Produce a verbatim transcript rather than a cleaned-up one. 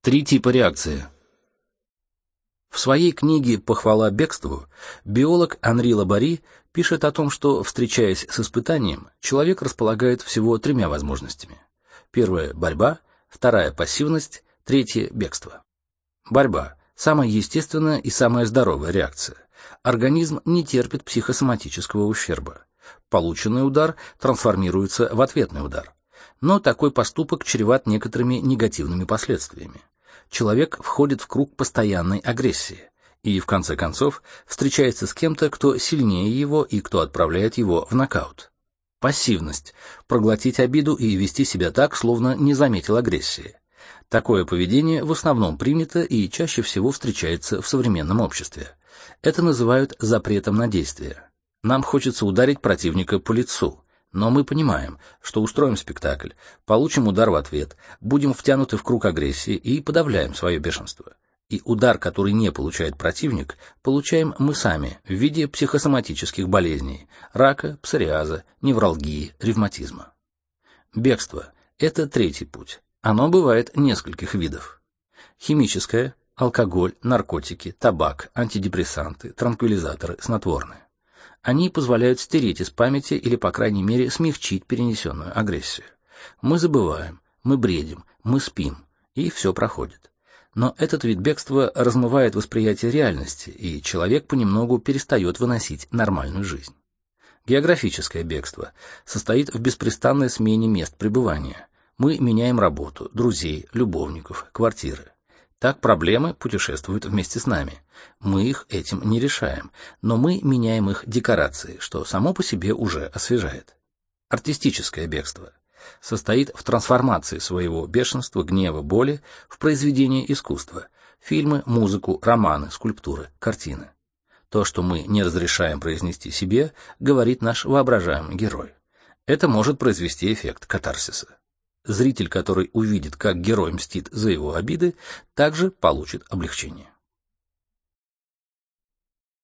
Три типа реакции. В своей книге «Похвала бегству» биолог Анри Лабари пишет о том, что, встречаясь с испытанием, человек располагает всего тремя возможностями. Первая – борьба, вторая – пассивность, третья – бегство. Борьба – самая естественная и самая здоровая реакция. Организм не терпит психосоматического ущерба. Полученный удар трансформируется в ответный удар. Но такой поступок чреват некоторыми негативными последствиями. Человек входит в круг постоянной агрессии и, в конце концов, встречается с кем-то, кто сильнее его и кто отправляет его в нокаут. Пассивность – проглотить обиду и вести себя так, словно не заметил агрессии. Такое поведение в основном принято и чаще всего встречается в современном обществе. Это называют запретом на действие. Нам хочется ударить противника по лицу, но мы понимаем, что устроим спектакль, получим удар в ответ, будем втянуты в круг агрессии и подавляем свое бешенство. И удар, который не получает противник, получаем мы сами в виде психосоматических болезней – рака, псориаза, невралгии, ревматизма. Бегство – это третий путь. Оно бывает нескольких видов. Химическое – алкоголь, наркотики, табак, антидепрессанты, транквилизаторы, снотворные. Они позволяют стереть из памяти или, по крайней мере, смягчить перенесенную агрессию. Мы забываем, мы бредим, мы спим, и все проходит. Но этот вид бегства размывает восприятие реальности, и человек понемногу перестает выносить нормальную жизнь. Географическое бегство состоит в беспрестанной смене мест пребывания. Мы меняем работу, друзей, любовников, квартиры. Так проблемы путешествуют вместе с нами. Мы их этим не решаем, но мы меняем их декорации, что само по себе уже освежает. Артистическое бегство состоит в трансформации своего бешенства, гнева, боли в произведение искусства: фильмы, музыку, романы, скульптуры, картины. То, что мы не разрешаем произнести себе, говорит наш воображаемый герой. Это может произвести эффект катарсиса. Зритель, который увидит, как герой мстит за его обиды, также получит облегчение.